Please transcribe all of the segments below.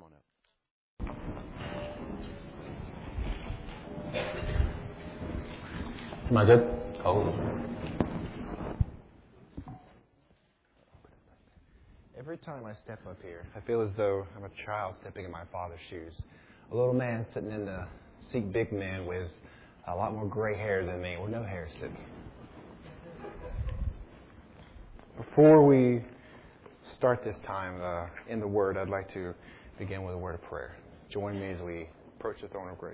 Come on up. Am I good? Oh. Every time I step up here, I feel as though I'm a child stepping in my father's shoes. A little man sitting in the seat, big man with a lot more gray hair than me, or no hair sitting. Before we start this time in the Word, I'd like to begin with a word of prayer. Join me as we approach the throne of grace.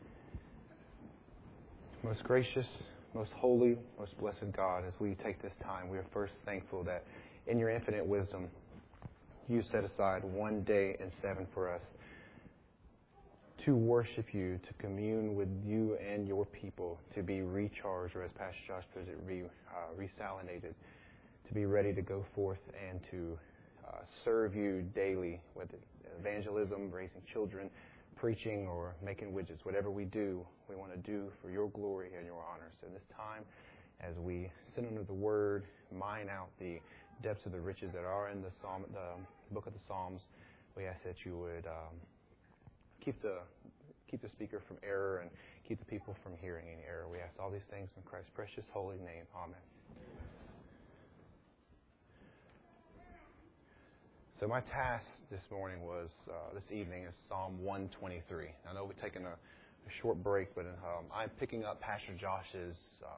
Most gracious, most holy, most blessed God, as we take this time, we are first thankful that in your infinite wisdom, you set aside one day in 7 for us to worship you, to commune with you and your people, to be recharged, or as Pastor Josh puts it, resalinated, to be ready to go forth and to serve you daily, whether evangelism, raising children, preaching, or making widgets. Whatever we do, we want to do for your glory and your honor. So in this time, as we sit under the Word, mine out the depths of the riches that are in the book of the Psalms, we ask that you would keep the speaker from error and keep the people from hearing any error. We ask all these things in Christ's precious holy name. Amen. So my task this evening is Psalm 123. I know we've taken a short break, but I'm picking up Pastor Josh's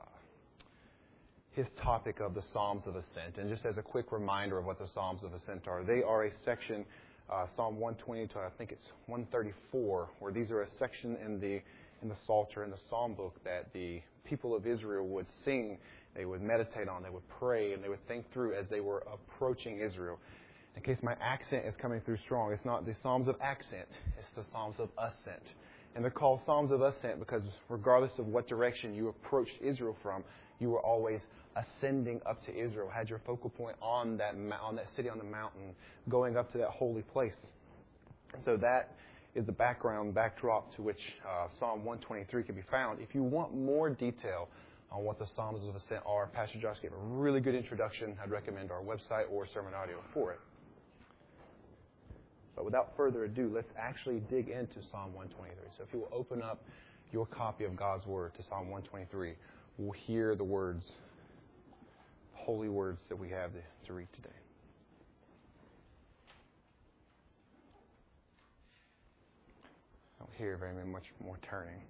his topic of the Psalms of Ascent. And just as a quick reminder of what the Psalms of Ascent are, they are a section, Psalm 120 to I think it's 134, where these are a section in the Psalter, in the Psalm book, that the people of Israel would sing, they would meditate on, they would pray, and they would think through as they were approaching Israel. In case my accent is coming through strong, it's not the Psalms of Accent, it's the Psalms of Ascent. And they're called Psalms of Ascent because regardless of what direction you approached Israel from, you were always ascending up to Israel, had your focal point on that city on the mountain, going up to that holy place. So that is the backdrop to which Psalm 123 can be found. If you want more detail on what the Psalms of Ascent are, Pastor Josh gave a really good introduction. I'd recommend our website or sermon audio for it. But without further ado, let's actually dig into Psalm 123. So if you will open up your copy of God's Word to Psalm 123, we'll hear the words, holy words that we have to read today. I don't hear very much more turning.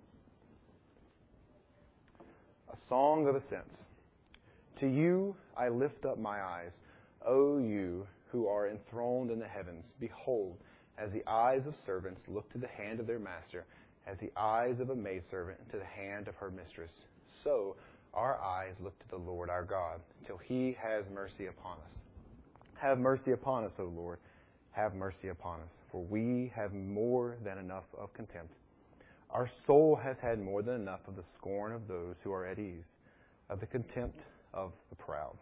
A song of ascents. To you I lift up my eyes, O you who are enthroned in the heavens. Behold, as the eyes of servants look to the hand of their master, as the eyes of a maidservant to the hand of her mistress, so our eyes look to the Lord our God, till He has mercy upon us. Have mercy upon us, O Lord. Have mercy upon us, for we have more than enough of contempt. Our soul has had more than enough of the scorn of those who are at ease, of the contempt of the proud.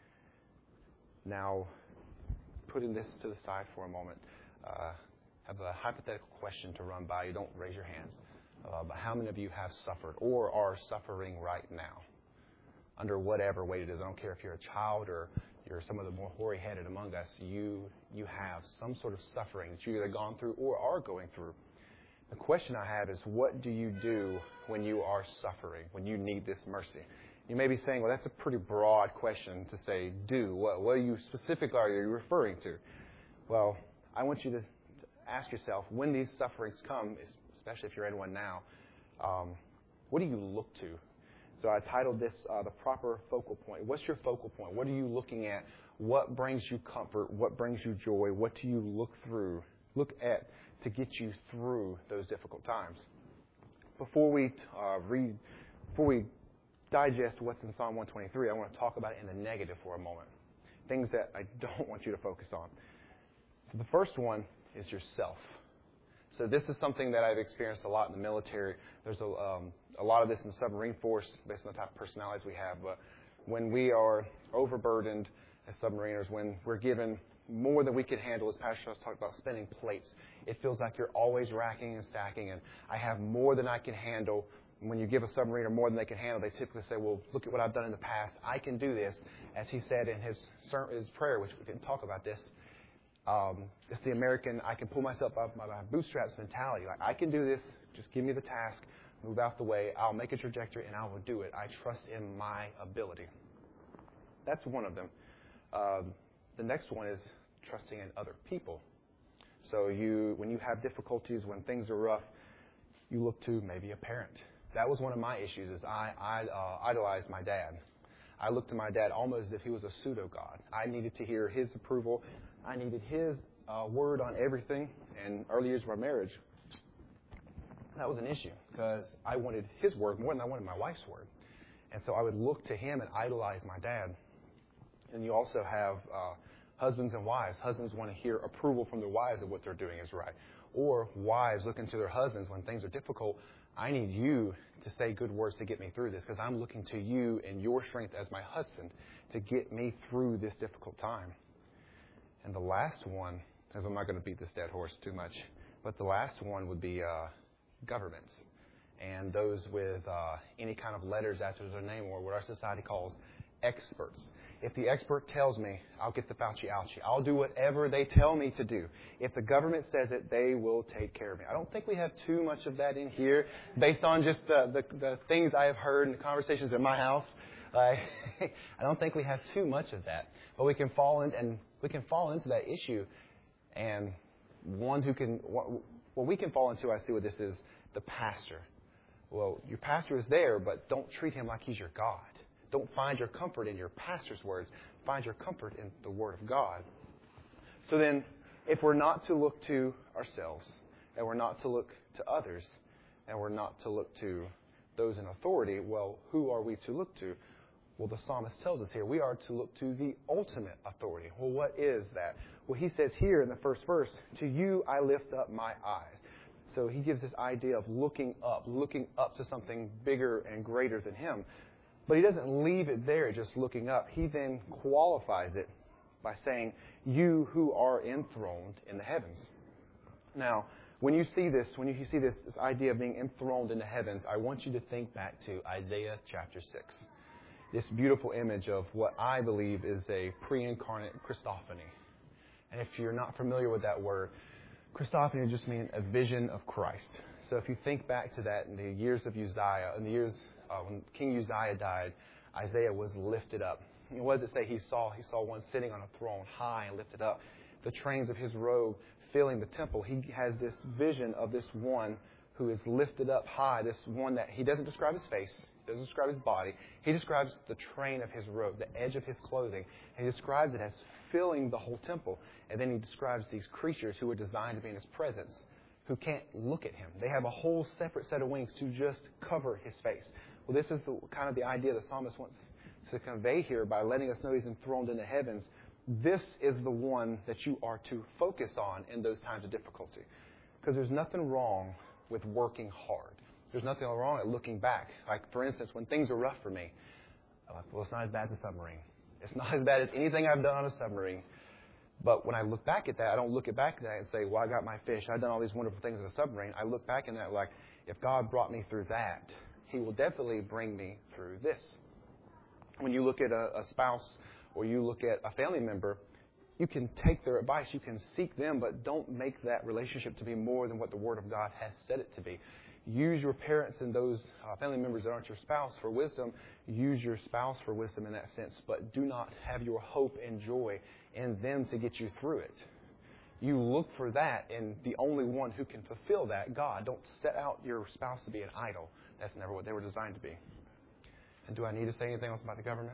Now, putting this to the side for a moment, I have a hypothetical question to run by you. Don't raise your hands. But how many of you have suffered or are suffering right now? Under whatever weight it is. I don't care if you're a child or you're some of the more hoary-headed among us. You have some sort of suffering that you've either gone through or are going through. The question I have is, what do you do when you are suffering, when you need this mercy? You may be saying, well, that's a pretty broad question to say, do. What are you specifically are you referring to? Well, I want you to ask yourself, when these sufferings come, especially if you're in one now, what do you look to? So I titled this The Proper Focal Point. What's your focal point? What are you looking at? What brings you comfort? What brings you joy? What do you look at to get you through those difficult times? Before we digest what's in Psalm 123, I want to talk about it in the negative for a moment. Things that I don't want you to focus on. So the first one is yourself. So this is something that I've experienced a lot in the military. There's a lot of this in the submarine force based on the type of personalities we have. But when we are overburdened as submariners, when we're given more than we can handle, as Pastor Charles talked about, spinning plates, it feels like you're always racking and stacking, and I have more than I can handle. When you give a submariner more than they can handle, they typically say, well, look at what I've done in the past. I can do this. As he said in his prayer, which we didn't talk about this, It's the American, I can pull myself up by my bootstraps mentality. Like, I can do this. Just give me the task. Move out the way. I'll make a trajectory, and I will do it. I trust in my ability. That's one of them. The next one is trusting in other people. So when you have difficulties, when things are rough, you look to maybe a parent. That was one of my issues, is I idolized my dad. I looked to my dad almost as if he was a pseudo-God. I needed to hear his approval. I needed his word on everything. And early years of our marriage, that was an issue because I wanted his word more than I wanted my wife's word. And so I would look to him and idolize my dad. And you also have husbands and wives. Husbands want to hear approval from their wives of what they're doing is right. Or wives looking to their husbands when things are difficult. I need you to say good words to get me through this because I'm looking to you and your strength as my husband to get me through this difficult time. And the last one, because I'm not going to beat this dead horse too much, but the last one would be governments and those with any kind of letters after their name, or what our society calls experts. If the expert tells me, I'll get the Fauci ouchie. I'll do whatever they tell me to do. If the government says it, they will take care of me. I don't think we have too much of that in here based on just the things I have heard in the conversations in my house. I don't think we have too much of that. But we can fall into that issue. And one who can, what we can fall into, I see what this is, the pastor. Well, your pastor is there, but don't treat him like he's your God. Don't find your comfort in your pastor's words. Find your comfort in the Word of God. So then, if we're not to look to ourselves, and we're not to look to others, and we're not to look to those in authority, well, who are we to look to? Well, the psalmist tells us here, we are to look to the ultimate authority. Well, what is that? Well, he says here in the first verse, to you I lift up my eyes. So he gives this idea of looking up to something bigger and greater than him. But he doesn't leave it there just looking up. He then qualifies it by saying, you who are enthroned in the heavens. Now, when you see this idea of being enthroned in the heavens, I want you to think back to Isaiah chapter 6. This beautiful image of what I believe is a pre-incarnate Christophany. And if you're not familiar with that word, Christophany just means a vision of Christ. So if you think back to that in the years of Uzziah, in the years when King Uzziah died, Isaiah was lifted up. And what does it say he saw? He saw one sitting on a throne, high and lifted up. The trains of his robe filling the temple. He has this vision of this one who is lifted up high, this one that he doesn't describe his face, he doesn't describe his body. He describes the train of his robe, the edge of his clothing. And he describes it as filling the whole temple. And then he describes these creatures who are designed to be in his presence, who can't look at him. They have a whole separate set of wings to just cover his face. Well, this is kind of the idea the psalmist wants to convey here by letting us know he's enthroned in the heavens. This is the one that you are to focus on in those times of difficulty. Because there's nothing wrong with working hard. There's nothing wrong at looking back. Like, for instance, when things are rough for me, I'm like, well, it's not as bad as a submarine. It's not as bad as anything I've done on a submarine. But when I look back at that, I don't look back at that and say, well, I got my fish. I've done all these wonderful things in a submarine. I look back at that like, if God brought me through that, He will definitely bring me through this. When you look at a spouse or you look at a family member, you can take their advice, you can seek them, but don't make that relationship to be more than what the Word of God has said it to be. Use your parents and those family members that aren't your spouse for wisdom. Use your spouse for wisdom in that sense, but do not have your hope and joy in them to get you through it. You look for that in the only one who can fulfill that, God. Don't set out your spouse to be an idol. That's never what they were designed to be. And do I need to say anything else about the government?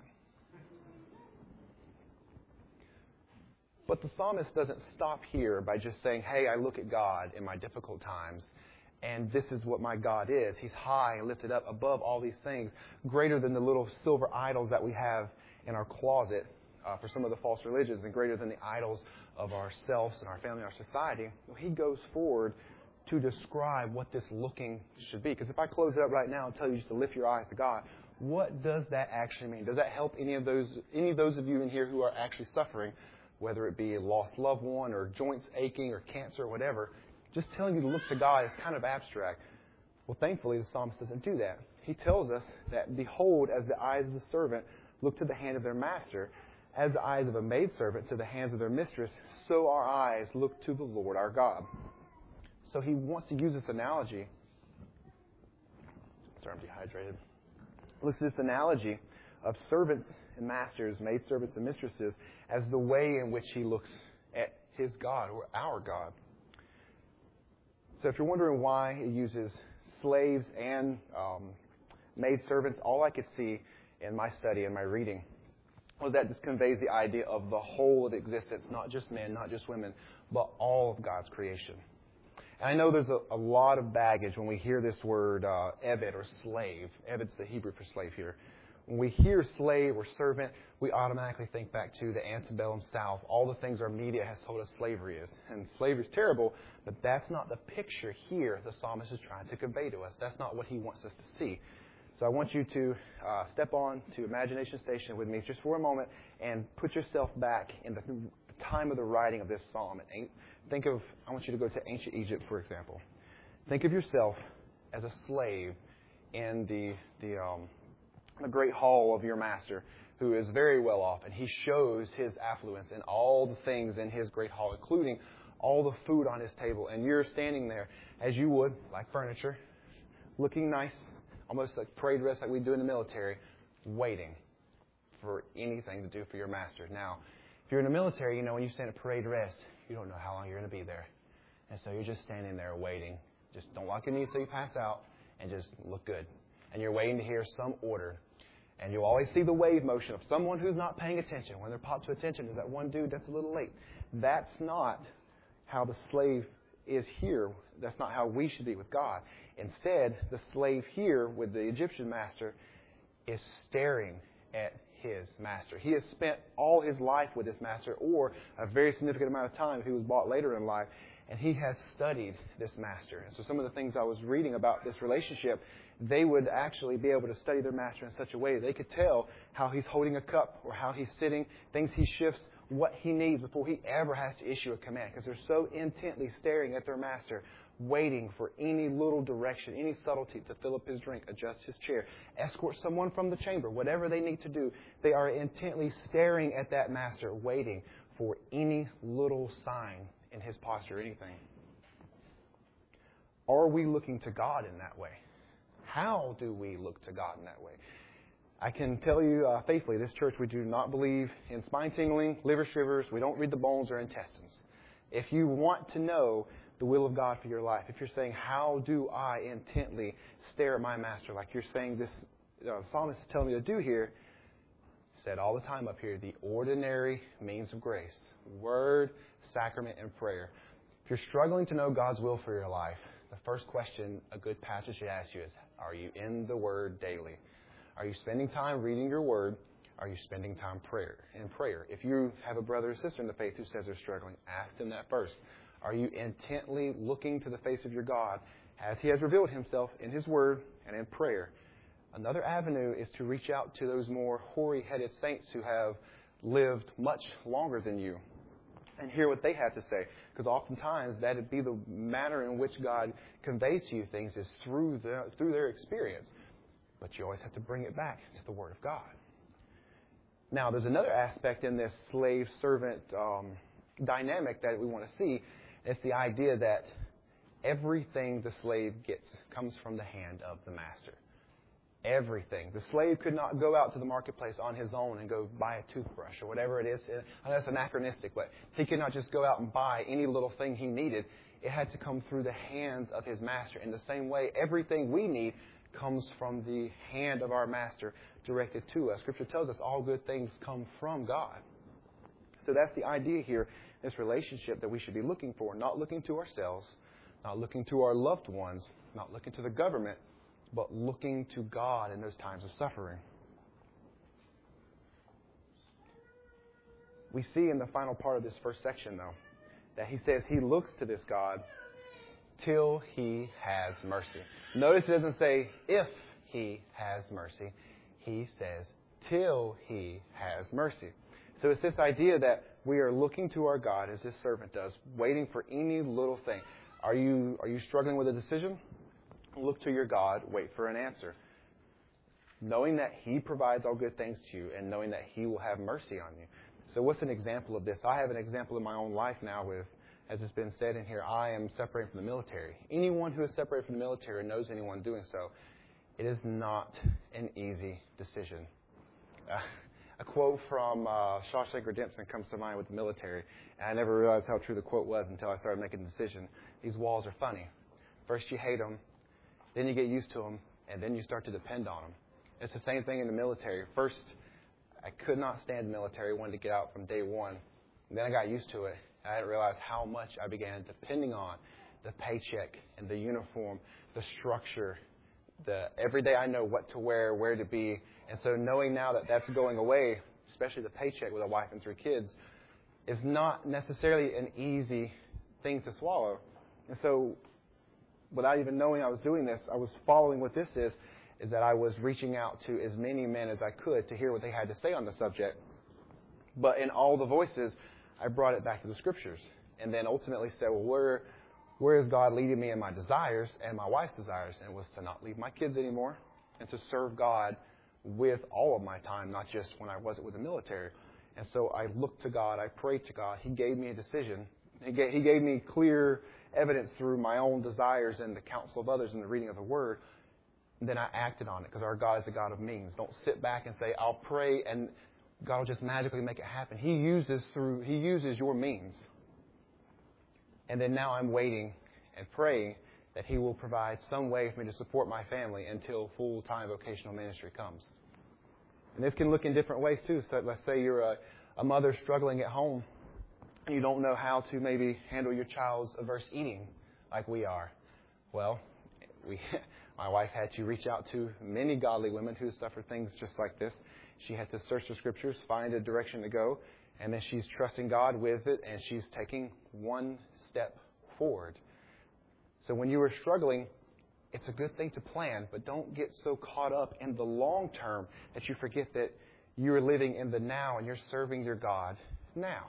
But the psalmist doesn't stop here by just saying, hey, I look at God in my difficult times, and this is what my God is. He's high and lifted up above all these things, greater than the little silver idols that we have in our closet for some of the false religions, and greater than the idols of ourselves and our family and our society. He goes forward to describe what this looking should be. Because if I close it up right now and tell you just to lift your eyes to God, what does that actually mean? Does that help any of those of you in here who are actually suffering, whether it be a lost loved one or joints aching or cancer or whatever? Just telling you to look to God is kind of abstract. Well, thankfully, the psalmist doesn't do that. He tells us that, behold, as the eyes of the servant look to the hand of their master, As the eyes of a maidservant to the hands of their mistress, so our eyes look to the Lord our God. So he wants to use this analogy. Sorry, I'm dehydrated. Looks at this analogy of servants and masters, maidservants and mistresses, as the way in which he looks at his God or our God. So if you're wondering why he uses slaves and maidservants, all I could see in my study and my reading was that this conveys the idea of the whole of existence, not just men, not just women, but all of God's creation. And I know there's a lot of baggage when we hear this word eved or slave. Eved's the Hebrew for slave here. When we hear slave or servant, we automatically think back to the antebellum South, all the things our media has told us slavery is. And slavery is terrible, but that's not the picture here the psalmist is trying to convey to us. That's not what he wants us to see. So I want you to step on to Imagination Station with me just for a moment and put yourself back in the time of the writing of this psalm. I want you to go to ancient Egypt, for example. Think of yourself as a slave in the great hall of your master, who is very well off, and he shows his affluence and all the things in his great hall, including all the food on his table. And you're standing there as you would, like furniture, looking nice, almost like parade dress like we do in the military, waiting for anything to do for your master. Now, if you're in the military, when you stand at parade rest, you don't know how long you're going to be there. And so you're just standing there waiting. Just don't lock your knees so you pass out, and just look good. And you're waiting to hear some order. And you'll always see the wave motion of someone who's not paying attention. When they're popped to attention, is that one dude that's a little late. That's not how the slave is here. That's not how we should be with God. Instead, the slave here with the Egyptian master is staring at his master. He has spent all his life with his master, or a very significant amount of time if he was bought later in life, and he has studied this master. And so some of the things I was reading about this relationship, they would actually be able to study their master in such a way they could tell how he's holding a cup or how he's sitting, things he shifts, what he needs before he ever has to issue a command, because they're so intently staring at their master, waiting for any little direction, any subtlety to fill up his drink, adjust his chair, escort someone from the chamber, whatever they need to do. They are intently staring at that master, waiting for any little sign in his posture, anything. Are we looking to God in that way? How do we look to God in that way? I can tell you faithfully, this church, we do not believe in spine-tingling, liver shivers. We don't read the bones or intestines. If you want to know the will of God for your life, if you're saying, how do I intently stare at my master, like you're saying this psalmist is telling me to do here, said all the time up here, the ordinary means of grace, word, sacrament, and prayer. If you're struggling to know God's will for your life, the first question a good pastor should ask you is, are you in the Word daily? Are you spending time reading your Word? Are you spending time in prayer? If you have a brother or sister in the faith who says they're struggling, ask them that first. Are you intently looking to the face of your God as He has revealed Himself in His Word and in prayer? Another avenue is to reach out to those more hoary-headed saints who have lived much longer than you and hear what they have to say. Because oftentimes that would be the manner in which God conveys to you things is through their experience. But you always have to bring it back to the Word of God. Now, there's another aspect in this slave-servant dynamic that we want to see. It's the idea that everything the slave gets comes from the hand of the master. Everything. The slave could not go out to the marketplace on his own and go buy a toothbrush or whatever it is. I know that's anachronistic, but he could not just go out and buy any little thing he needed. It had to come through the hands of his master. In the same way, everything we need comes from the hand of our master directed to us. Scripture tells us all good things come from God. So that's the idea here, this relationship that we should be looking for, not looking to ourselves, not looking to our loved ones, not looking to the government, but looking to God in those times of suffering. We see in the final part of this first section, though, that he says he looks to this God till He has mercy. Notice it doesn't say if He has mercy. He says till He has mercy. So it's this idea that we are looking to our God as His servant does, waiting for any little thing. Are you struggling with a decision? Look to your God, wait for an answer. Knowing that He provides all good things to you and knowing that He will have mercy on you. So what's an example of this? I have an example in my own life now with, as it's been said in here, I am separated from the military. Anyone who is separated from the military or knows anyone doing so, it is not an easy decision. A quote from Shawshank Redemption comes to mind with the military. And I never realized how true the quote was until I started making the decision. These walls are funny. First you hate them, then you get used to them, and then you start to depend on them. It's the same thing in the military. First, I could not stand the military, wanted to get out from day one. And then I got used to it. I didn't realize how much I began depending on the paycheck and the uniform, the structure, every day I know what to wear, where to be. And so knowing now that that's going away, especially the paycheck with a wife and 3 kids, is not necessarily an easy thing to swallow. And so without even knowing I was doing this, I was following what this is that I was reaching out to as many men as I could to hear what they had to say on the subject. But in all the voices, I brought it back to the Scriptures. And then ultimately said, well, where is God leading me in my desires and my wife's desires? And it was to not leave my kids anymore and to serve God with all of my time, not just when I wasn't with the military. And so I looked to God. I prayed to God. He gave me a decision. He gave me clear evidence through my own desires and the counsel of others and the reading of the Word. And then I acted on it because our God is a God of means. Don't sit back and say, I'll pray and God will just magically make it happen. He uses your means. And then now I'm waiting and praying that He will provide some way for me to support my family until full-time vocational ministry comes. And this can look in different ways too. So let's say you're a mother struggling at home and you don't know how to maybe handle your child's averse eating like we are. Well, my wife had to reach out to many godly women who suffered things just like this. She had to search the Scriptures, find a direction to go, and then she's trusting God with it, and she's taking one step forward. So when you are struggling, it's a good thing to plan, but don't get so caught up in the long term that you forget that you're living in the now and you're serving your God now.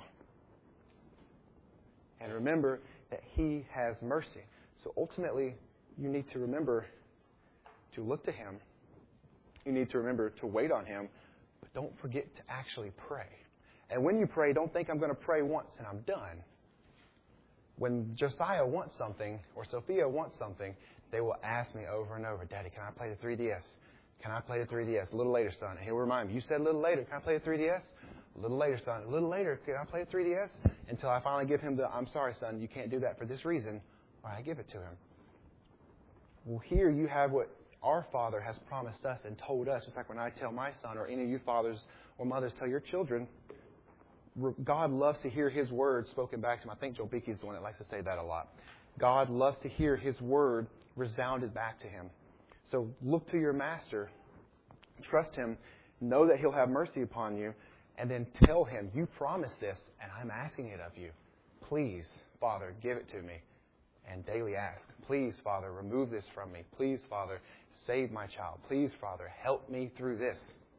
And remember that He has mercy. So ultimately, you need to remember to look to Him. You need to remember to wait on Him, but don't forget to actually pray. And when you pray, don't think I'm going to pray once and I'm done. When Josiah wants something or Sophia wants something, they will ask me over and over, Daddy, can I play the 3DS? Can I play the 3DS? A little later, son. And he'll remind me, you said a little later, can I play the 3DS? A little later, son. A little later, can I play the 3DS? Until I finally give him I'm sorry, son, you can't do that for this reason. Or I give it to him. Well, here you have what our Father has promised us and told us, just like when I tell my son or any of you fathers or mothers tell your children, God loves to hear His word spoken back to him. I think Joe Beakey is the one that likes to say that a lot. God loves to hear His word resounded back to Him. So look to your Master, trust Him, know that He'll have mercy upon you, and then tell Him, you promised this, and I'm asking it of you. Please, Father, give it to me. And daily ask, please, Father, remove this from me. Please, Father, save my child. Please, Father, help me through this.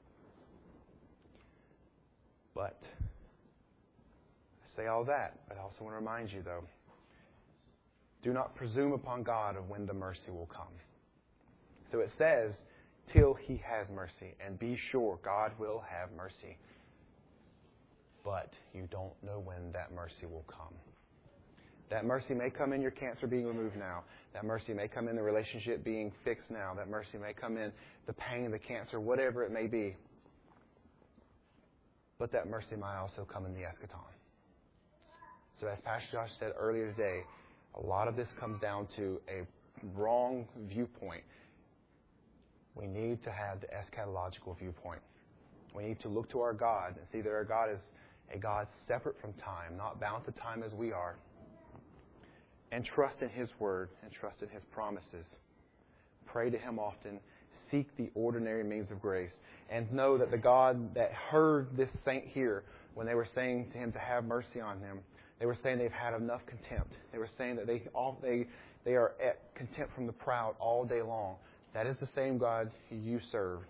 But I say all that, but I also want to remind you, though, do not presume upon God of when the mercy will come. So it says, till He has mercy, and be sure God will have mercy. But you don't know when that mercy will come. That mercy may come in your cancer being removed now. That mercy may come in the relationship being fixed now. That mercy may come in the pain, the cancer, whatever it may be. But that mercy might also come in the eschaton. So as Pastor Josh said earlier today, a lot of this comes down to a wrong viewpoint. We need to have the eschatological viewpoint. We need to look to our God and see that our God is a God separate from time, not bound to time as we are. And trust in His Word and trust in His promises. Pray to Him often. Seek the ordinary means of grace. And know that the God that heard this saint here when they were saying to him to have mercy on them, they were saying they've had enough contempt. They were saying that they are at contempt from the proud all day long. That is the same God you serve.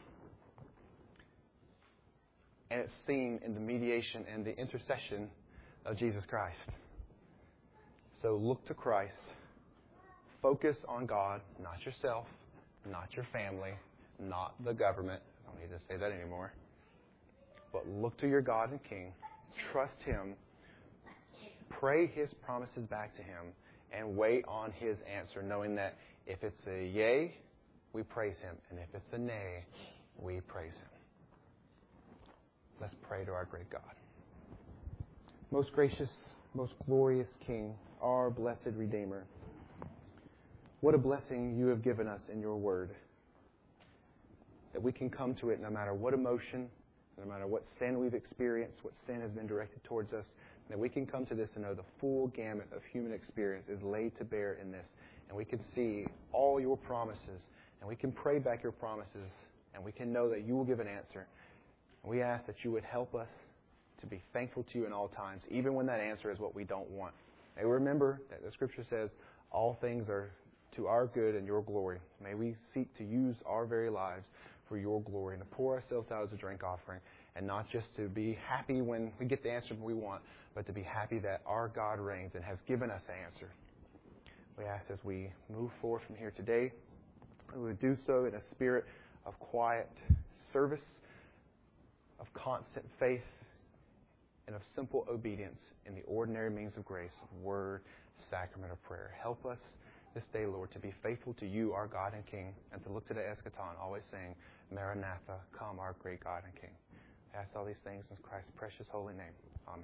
And it's seen in the mediation and the intercession of Jesus Christ. So look to Christ. Focus on God, not yourself, not your family, not the government. I don't need to say that anymore. But look to your God and King trust Him, pray His promises back to Him, and wait on His answer, knowing that if it's a yay, we praise Him, and if it's a nay, we praise Him. Let's pray to our great God. Most gracious, most glorious King, our blessed Redeemer, what a blessing you have given us in your word, that we can come to it no matter what emotion, no matter what sin we've experienced, what sin has been directed towards us, that we can come to this and know the full gamut of human experience is laid to bear in this. And we can see all your promises, and we can pray back your promises, and we can know that you will give an answer. And we ask that you would help us to be thankful to you in all times, even when that answer is what we don't want. May we remember that the Scripture says all things are to our good and your glory. May we seek to use our very lives for your glory and to pour ourselves out as a drink offering, and not just to be happy when we get the answer we want, but to be happy that our God reigns and has given us the answer. We ask as we move forward from here today, we would do so in a spirit of quiet service, of constant faith, and of simple obedience in the ordinary means of grace, of word, sacrament, of prayer. Help us this day, Lord, to be faithful to you, our God and King, and to look to the eschaton, always saying, Maranatha, come, our great God and King. I ask all these things in Christ's precious holy name. Amen.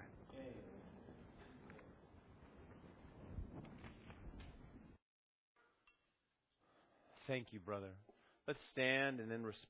Thank you, brother. Let's stand and then respond.